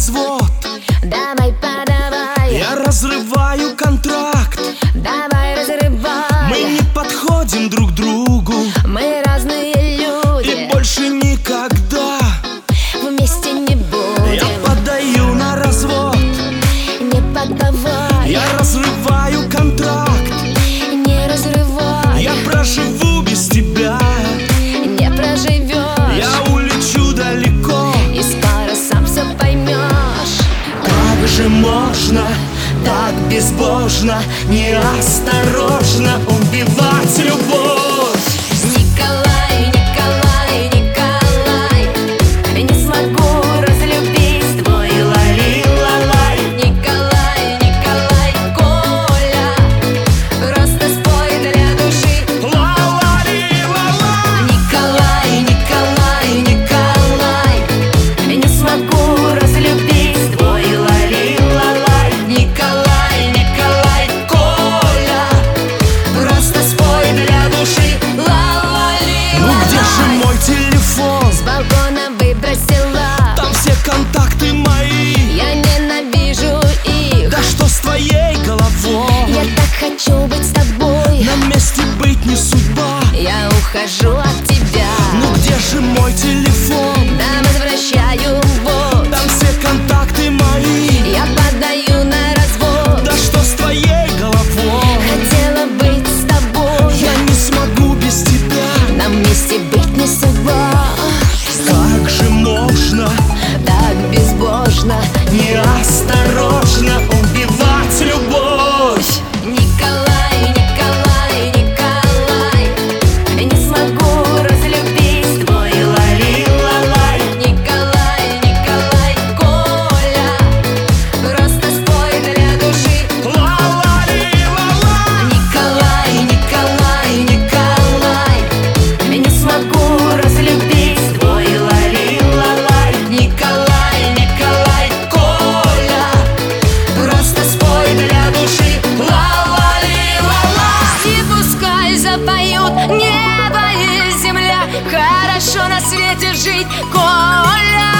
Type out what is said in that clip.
развод. Давай, подавай. Я разрываю контракт. Давай, разрывай. Мы не подходим друг другу. Мы разные люди. И больше никогда вместе не будем. Я подаю на развод. Не подавай. Я разрываю контракт. Не разрывай. Я проживу без тебя. Не проживешь. Я улечу далеко. И скоро сам все поймешь. Как же можно так безбожно, неосторожно убивать любовь? Николай, Николай, Николай, не смогу разлюбить твой лали-лалай. Николай, Николай, Коля, просто спой для души. Ла-ла-ли-ла-ла. Николай, Николай, Николай, не смогу разлюбить твой лали-лалай. Николай, Николай, Коля, просто спой для души. Ну где же мой телефон? С балкона выбросила. Там все контакты мои. Я ненавижу их. Да что с твоей головой? Я так хочу быть с тобой. На месте быть не судьба. Я ухожу от тебя. Ну где же мой телефон? Да, возвращаю вот. Там все контакты мои. Я подаю на развод. Да что с твоей головой? Хотела быть с тобой. Я не смогу без тебя. Нам вместе быть не судьба. Как же можно Так безбожно, неосторожно убивать любовь? Николай, Николай, Николай, не смогу разлюбить твой лали-лалай. Николай, Николай, Коля, просто спой для души. Ла-ла-ли-ла-ла. Николай, Николай, Николай, не смогу разлюбить твой лали-лалай. Николай, Николай, Коля, просто спой для души. Ла-ла-ли-ла-ла. И пускай запоют небо и земля. Хорошо на свете жить, Коля.